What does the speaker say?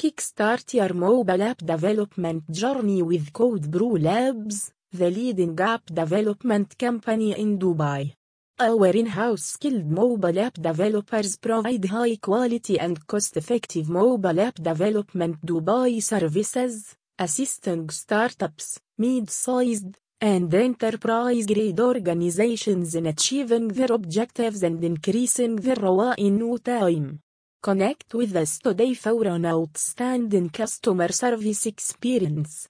Kickstart your mobile app development journey with CodePro Labs, the leading app development company in Dubai. Our in-house skilled mobile app developers provide high-quality and cost-effective mobile app development Dubai services, assisting startups, mid-sized, and enterprise-grade organizations in achieving their objectives and increasing their ROI in no time. Connect with us today for an outstanding customer service experience.